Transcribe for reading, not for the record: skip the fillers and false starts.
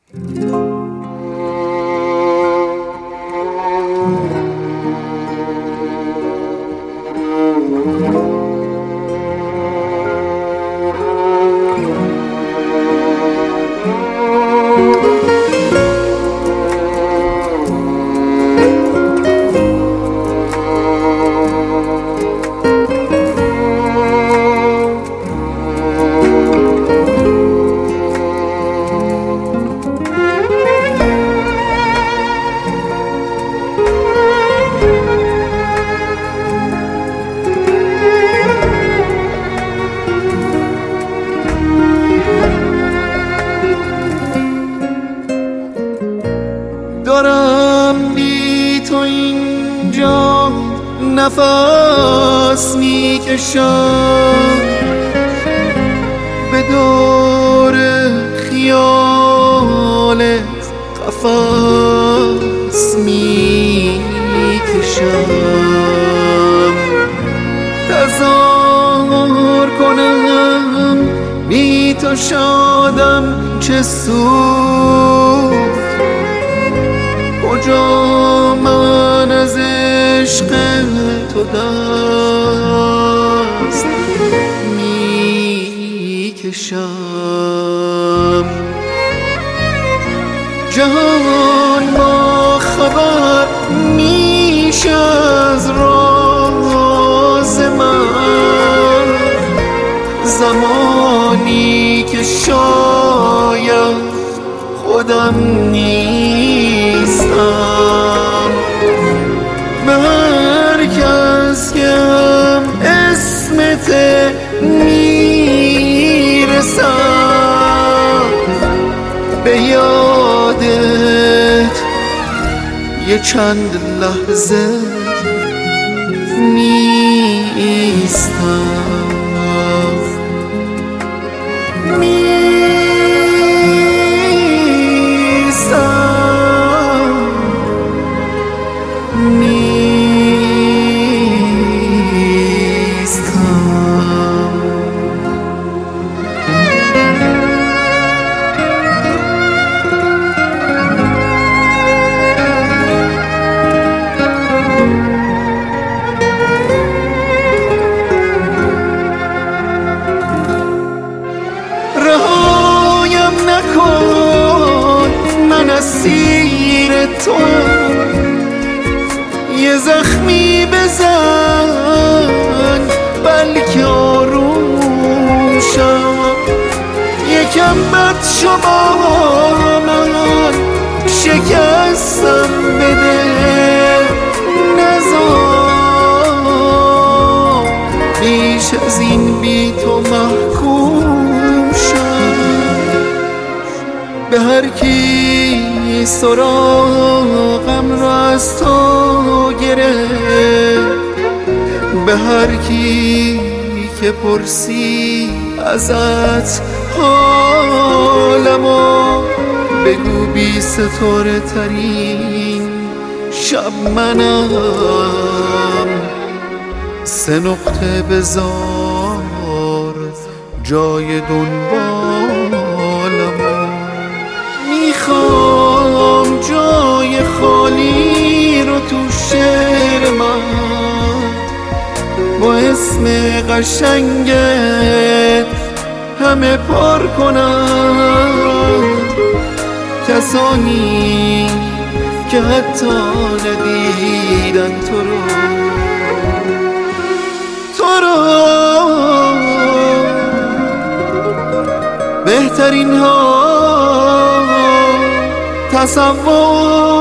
دارم بی تو اینجا نفس میکشم، به دور خیالت قفس میکشم. تظاهر کنم بی تو شادم چه سود، کجا من از عشق تو دست میکشم. جهان با خبر میشه از راز من، زمانی که شاید خودم نیستم. به هر کس که هم اسمت میرسم، به یادت یه چند لحظه نیستم. رهایم نکن، من اسیر توام. یه زخمی بزن بلکه آروم شم، یکم بد شما من شکستم بده، نذار بیش از این بی تو محکوم شم. به هر کی سراغم را از تو گرفت، به هر کی که پرسی ازت حالمو، بگو بی ستاره ترین شب منم. 3 نقطه بذار جای دنبالمو، میخوام جای خالی رو تو شعر من با اسم قشنگت همه پر کنم. کسانی که حتی ندیدن تو رو بهترین ها تصور